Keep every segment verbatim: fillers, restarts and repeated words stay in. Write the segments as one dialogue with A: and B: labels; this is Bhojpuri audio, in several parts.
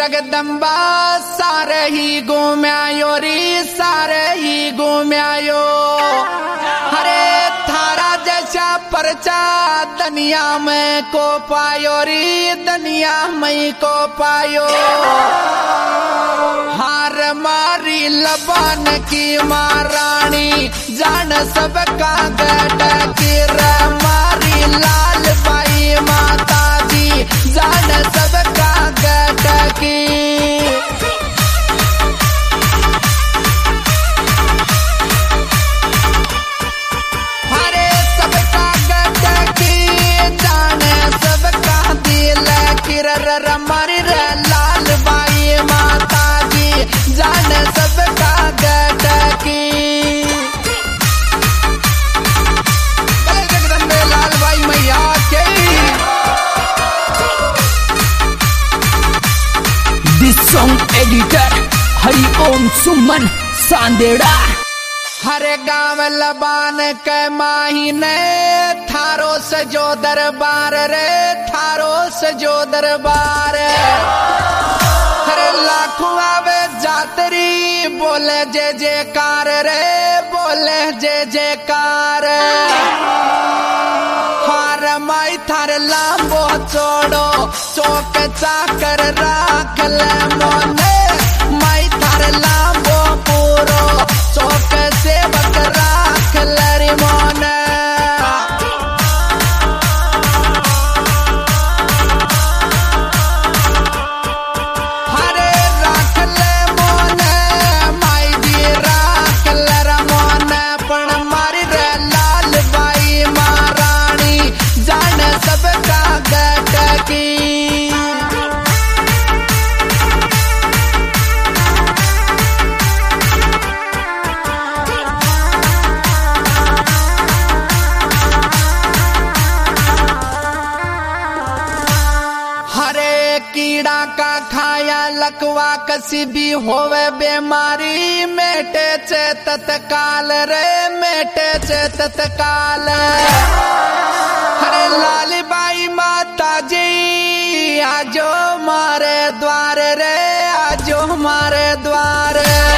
A: जगदम्बा सारे ही घूम्यायो री सारे ही घूम्यायो। हरे थारा जैसा परचा दुनिया में को पायो री दुनिया में को पायो। हार मारी लबान की महारानी जान सबका गट की रे मारी लाल बाई माता जी जान सबका गट की। हरे सबका गट की जाने सबका दिल की रे मारी रे लाल बाई माता जी जान सबका गट की। जगदम्बे लाल बाई मैया के।
B: This song editor Hari Om Suman Sandera.
A: हरे गाँव लबान के माही ने थारो सजो दरबार रे थारो सजो दरबार। हरे लाखों आवे जातरी बोले जय जयकार रे बोले जय जयकार। हार माई थार लांबो चोड़ो चौक चाकर राख ले मोने माई थार लांबो पूरो चौक सेवक राख ले मोने। हरे राख ले मोने माई जी राख ले मोने पण मारी रे लाल बाई महारानी जान सबका गट की। हरे कीड़ा का खाया लकवा कसी भी होवे बीमारी मेटे चे तत्काल रे मेटे चे तत्काल। हरे लाली बाई माता जी आजो मारे द्वार रे आजो मारे द्वार।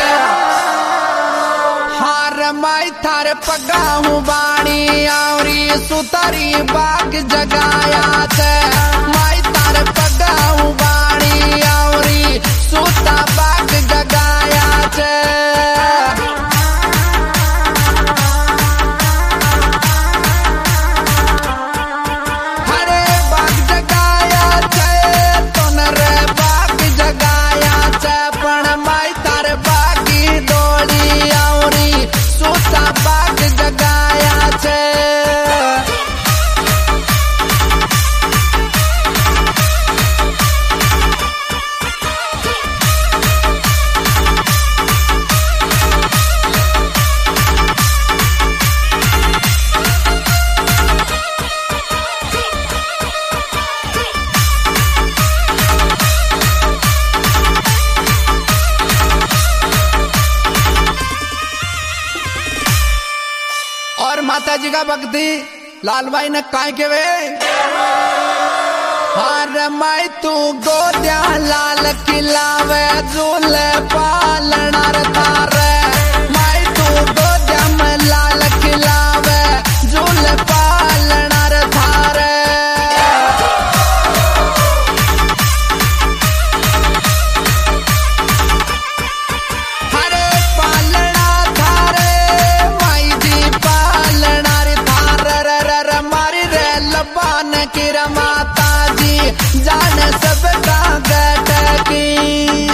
A: हार माई थारे पगाहू बाणी आवरी सुतारी बाग जगाया थे माई थारे पगाहू बाणी आवरी सुता बाग जगाया थे। हरे बाग जगाया थे तो नरे बाग जगाया थे पण माई थारे बागी डोली आवरी सुता बाग जगाया थे। और माता जी का भक्ति लाल भाई ने काय के वे। हार माई तू गोद्या लाल किलावे झूले पालनार थारे माई तू गोद्या में लाल किलावे झूले पालनार थारे। हरे पालना थारे माई जी पालना रे थार रे रे रे मारी रे लबान की रे माता जी जान सबका गट की।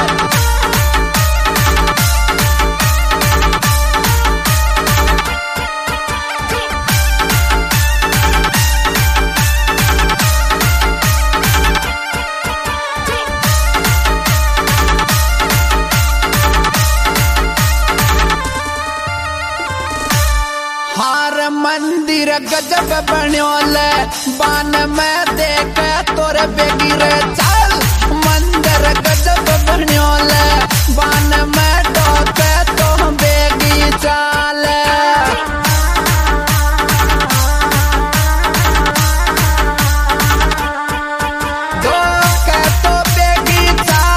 A: हार मंदिर गजब बन्यो ले बान में देख तोर बेगी रे चल मंदिर गजब बन्यो ले बान में डोके तो बेगी चाल। डोके तो बेगी चाल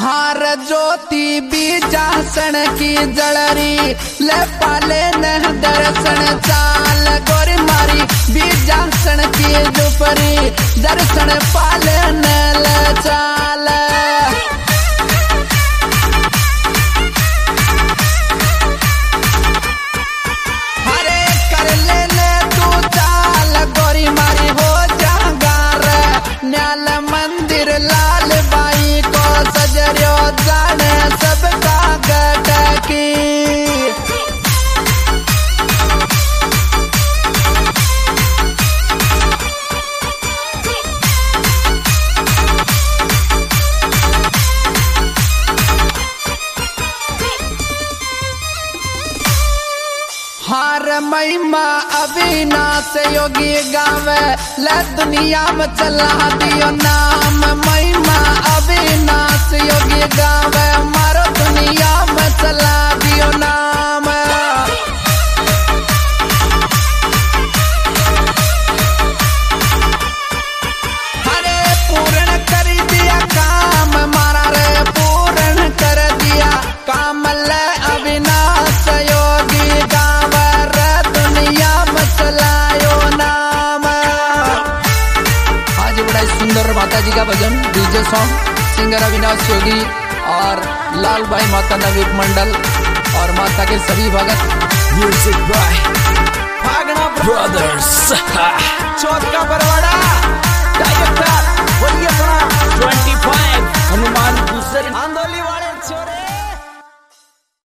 A: हार ज्योति बीजासन की जलरी ले पाले न दर्शन चाल गोरी मारी बीजासन की जुपरी दर्शन पाले न ले चाल हरे कर ले ले तू चाल गोरी मारी हो जागार न्याल मंदिर लाल बाई को सजरियो जाने सबका गटकी हार महिमा अविनाश योगी गावे ले दुनिया में चला दियो नाम महिमा अविनाश योगी गावे मारो दुनिया में चला दियो नाम हरे पूर्ण कर दिया काम मारा रे पूर्ण कर दिया काम ले अविनाश योगी गावे रे दुनिया में चलायो नाम। आज बड़ा सुंदर माता जी का भजन DJ song singer Avinash Yogi और लाल भाई माता नवीन मंडल और माता के सभी भगत
B: music by
A: Bhagna
B: brothers
A: Chauth ka Barwara
B: director बोलिए अपना पच्चीस हनुमान दूसरे